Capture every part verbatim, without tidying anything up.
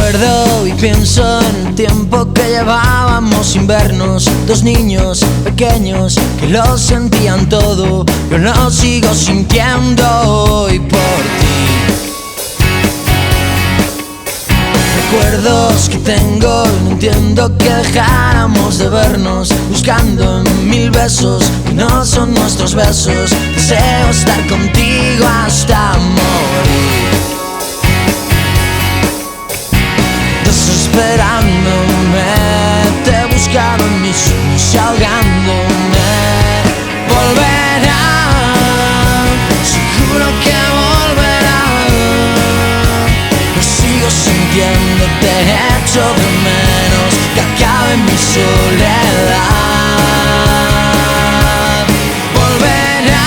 Recuerdo y pienso en el tiempo que llevábamos sin vernos. Dos niños pequeños que lo sentían todo. Yo lo sigo sintiendo hoy por ti. Recuerdos que tengo, no entiendo que dejáramos de vernos, buscando en mil besos que no son nuestros besos. Deseo estar contigo hasta morir, desesperándome, te he buscado en mis sueños y ahogándome. Volverá, seguro que volverá. Lo sigo sintiendo, te echo de menos, que acabe mi soledad. Volverá,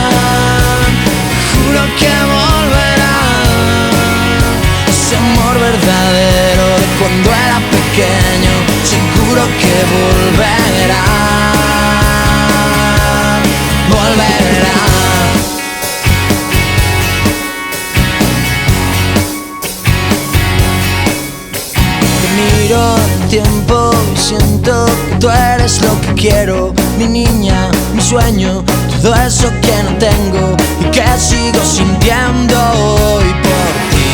juro que volverá. Ese amor verdadero de cuando era pequeño, seguro que volverá. Volverá. Miro el tiempo y siento que tú eres lo que quiero, mi niña, mi sueño, todo eso que no tengo y que sigo sintiendo hoy por ti.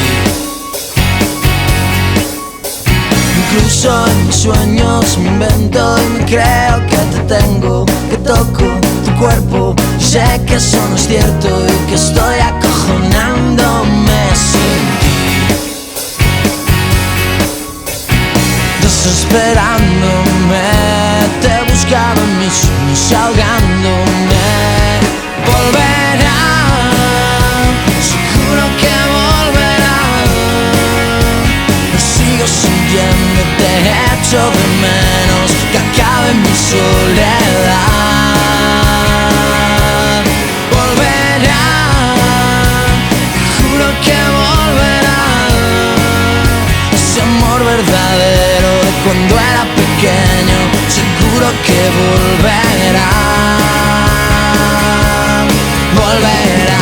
Incluso en mis sueños me invento y me creo que te tengo, que toco tu cuerpo y sé que eso no es cierto y que estoy acojonándome sin ti. Desesperándome, te he buscado en mis sueños y ahogándome. Volverá, seguro que volverá. Lo sigo sintiendo, te echo de menos, que acabe mi soledad. Volverá, juro que volverá. Ese amor verdadero de cuando era pequeño, seguro que volverá. Volverá.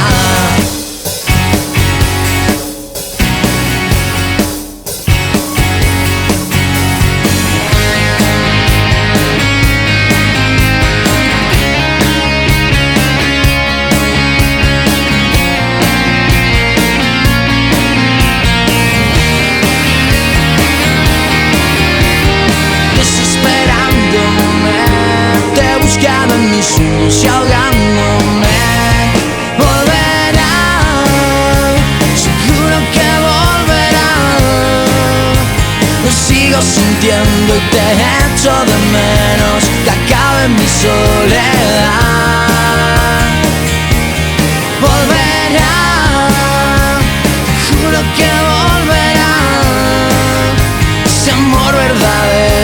Buscando en mis sueños y ahogándome. Volverá, seguro que volverá. Lo sigo sintiendo y te echo de menos, que acabe mi soledad. Volverá, juro que volverá. Ese amor verdadero